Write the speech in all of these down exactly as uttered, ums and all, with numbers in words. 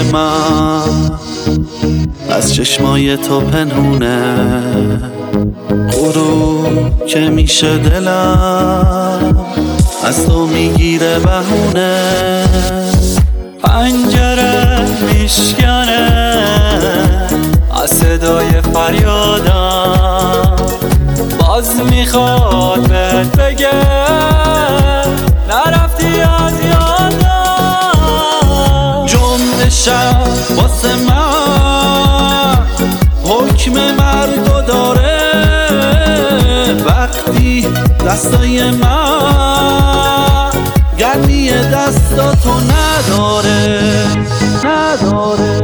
من از چشمای تو پنهونه، غروب که میشه دلم از تو میگیره بهونه. پنجره میشکنه از صدای فریادم، باز میخواد بهت بگه نرفتی از یادم. جمعه شب واسه من حکم مرگو داره، وقتی دستای من گرمی دستاتو نداره نداره.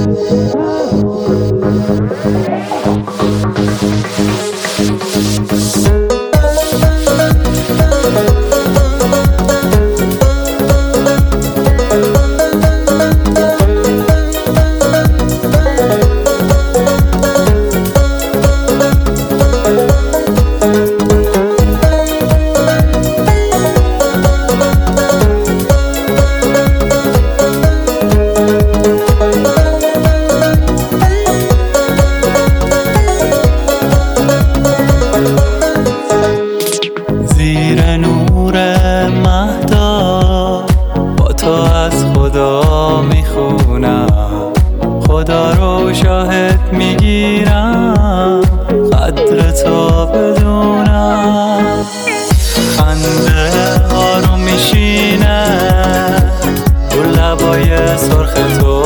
زیر نور مهتاب با تو از خدا میخونم، خدا رو شاهد میگیرم قدر تو بدونم. خنده آروم میشینه رو لبای سرخ تو،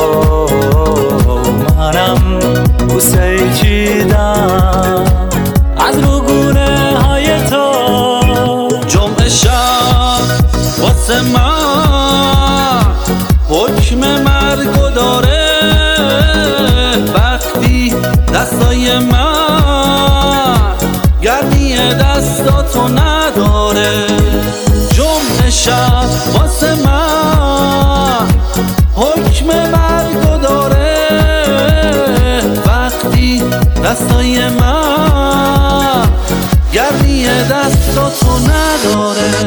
منم بوسه چیدم از روگونه های تو. جمعه شب واسه من حکم مرگو داره، وقتی دستای من گرمی دستاتو نداره. جمعه شب واسه من حکم مرگو داره، وقتی دستای من گرمی دستاتو نداره.